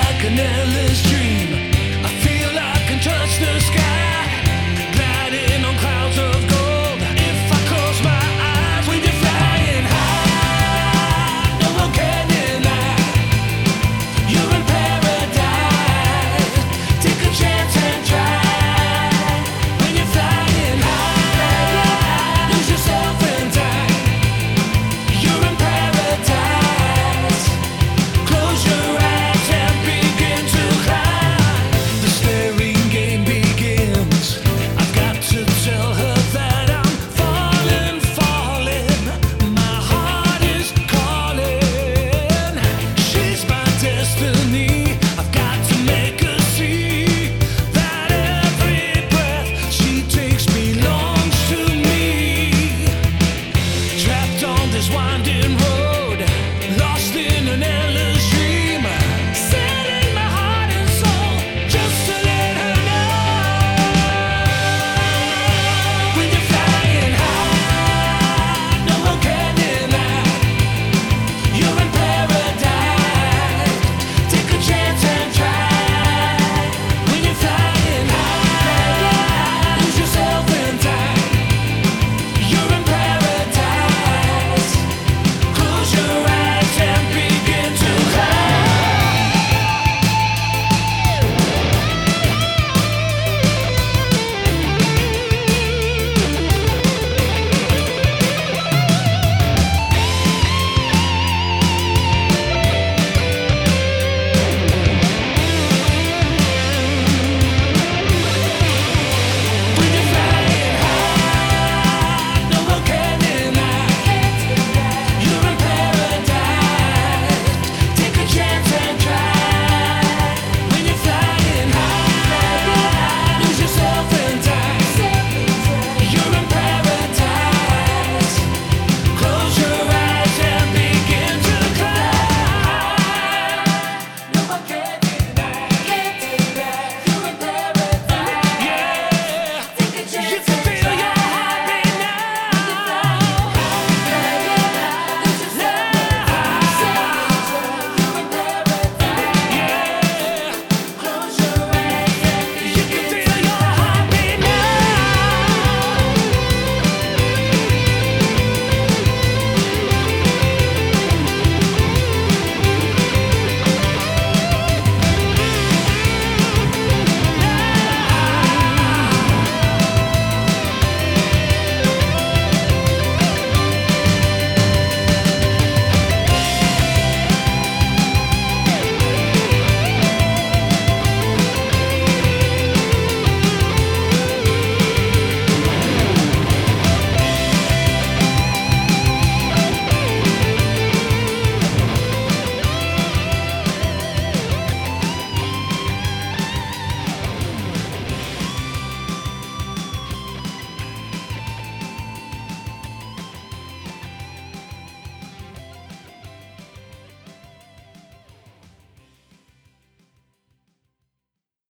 like an endless dream. I feel I can touch the sky, gliding on clouds of gold. If I close my eyes when you're flying high, no one can deny you're in paradise. Take a chance and try. When you're flying high, lose yourself in time. You're in paradise. Close your eyes and begin to climb. The staring game begins. I've got to tell her that I'm falling, falling. My heart is calling. She's my destiny.